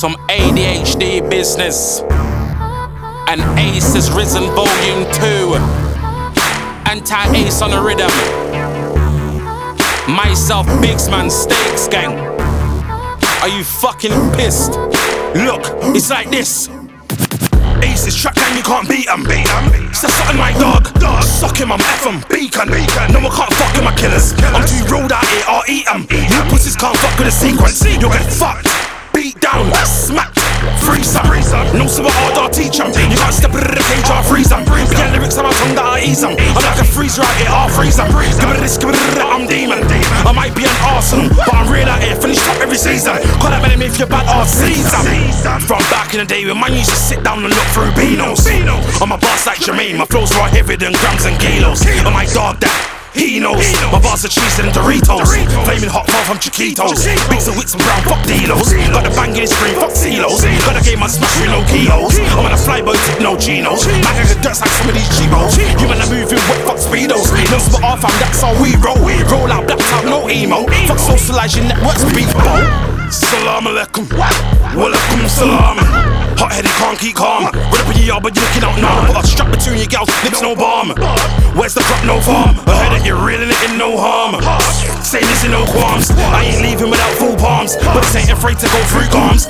some ADHD business. And Ace has risen volume 2. Anti-Ace on the rhythm. Myself, Bigsman, Stakes Gang. Are you fucking pissed? Look, it's like this. Ace is track and you can't beat 'em. Say something my dog. Suck him, I'm F 'em. Beacon. No one can't fuck with my killers. I'm too rolled out here, I'll eat 'em. You pussies can't fuck with the sequence. You'll get fucked. Beat down, smacked, freeze 'em. No super hard, I'll teach 'em. You can't step into the cage, I'll freeze 'em. Get lyrics on my tongue that I ease 'em. I'm like a freezer out here, I'll freeze 'em. Give me this, I'm demon. I might be an Arsenal, but I'm real out here, finish top every season. Call that man if you're bad, I'll seize 'em. From back in the day when man used to sit down and look through Beanos. I'm a boss like Jermaine, my flow's more heavy than grams and kilos. I'm my dog that he knows. My bars are cheese and Doritos. Flaming hot far from Chiquitos. Beats and wits and brown, fuck delos. Got the bang in his screen, fuck CeeLos. Got a game on smash with no kilos. I'm on a flyboat with no Genos. Man, I get dirt like some of these G-Bos. You man, I move in wet, fuck speedos. No spot off, and that's how we roll. Roll out, blacked out, no emo. Fuck socializing networks, beat bowl. Salam alaikum. Walaikum salam. Hot-headed, can't keep calm. Run up in your yard, but you're looking out now. Put a strap between your gals, lips no balm. Where's the crop, no farm? I heard that you're reeling it in no harm. Say this in no qualms. I ain't leaving without full palms, but this ain't afraid to go through arms.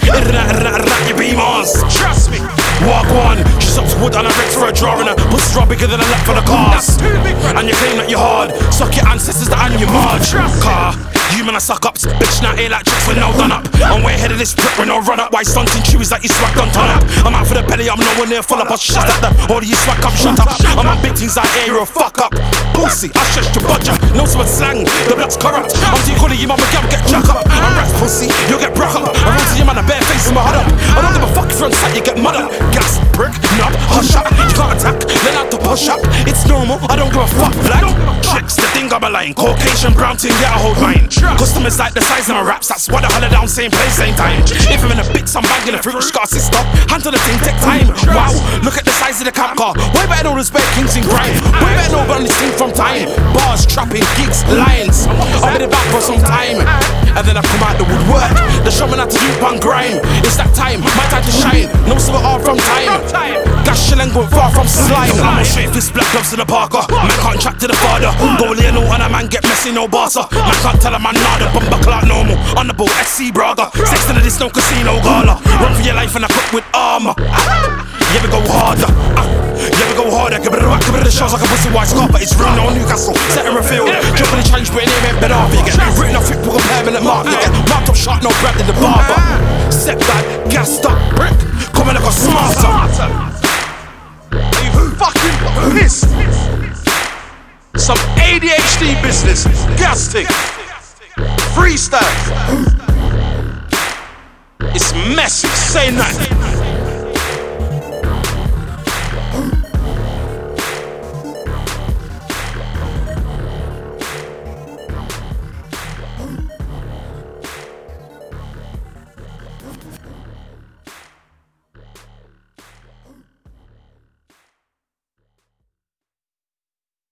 You be Mars. Trust me. Walk one. She sucks wood on a Rex for a draw and a pussy draw bigger than a lap for the cars. And you claim that you're hard. Suck your ancestors that and your marge. Car. You man, I suck ups. Bitch, now here like chicks with no done up. I'm way ahead of this prick with no run up. Why stunting chewies like you swag done turn up? I'm out for the belly, I'm nowhere near full up. I'll shut up. All of you swag up, shut up. I'm on big things like here, you're a fuck up. Pussy, I stretch your budget. No sweat slang, the blood's corrupt. I'm too calling you mama, girl, get jack up. I'm rats pussy, you'll get broke up. I run to your man, a bare face in my hut up. I don't give a fuck if you're on sight, you get mud up. Gas, brick, knob, hush up. You can't attack, then I have to push up. It's normal, I don't give a fuck, black. Tricks, the thing I'm a line. Caucasian, brown thing, get a hold mine. Customers like the size of my raps, that's why the holler down, same place, same time. If I'm in a bits, I'm banging a fruit, got a sister. Hand to the thing, take time. Wow, look at the size of the camp car. Way better know those bad kings in grime. Way better know about this thing from time. Bars, trapping, gigs, lions. I've been back for some time. And then I come out the woodwork. The showman had to do one grime. It's that time, my time to shine. No silver art from time. Gas shilling going far from slime. I'm a straight fist, black gloves to the Parker. Man can't track to the father. Go Leno and a man get messy, no bossa. Man can't tell a man nada. Bumper clock normal. On the boat, SC Braga. Sex to this, no casino gala. Run for your life and I cook with armor. You ever go harder? You ever go harder? Give it a whack, give it a shot like a pussy white scarf, but it's real, no Newcastle. Set in refield. Jump in the challenge, but it ain't been off. You get written off, you put a permanent mark. You get marked up shot, no bread in the barber. Step back, gassed up, brick. Coming like a smarter. Are you fucking pissed? Some ADHD business. Gas tick. Freestyle. It's messy. Say nothing.